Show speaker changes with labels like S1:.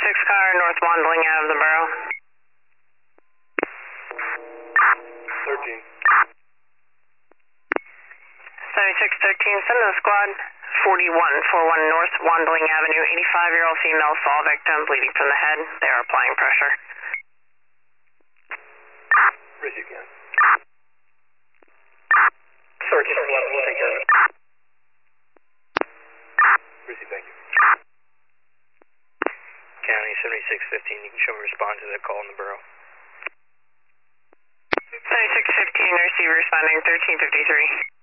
S1: car, north Wandling out of the borough.
S2: 13.
S1: 7613, send to the squad. 4141 North Wandling Avenue, 85-year-old female fall victim, bleeding from the head. They are applying pressure.
S2: Receive again.
S3: Sergeant 11 will take care of it.
S2: Receive, thank you.
S3: County 7615, you can show me respond to that call in the borough.
S1: 7615, receive responding 1353.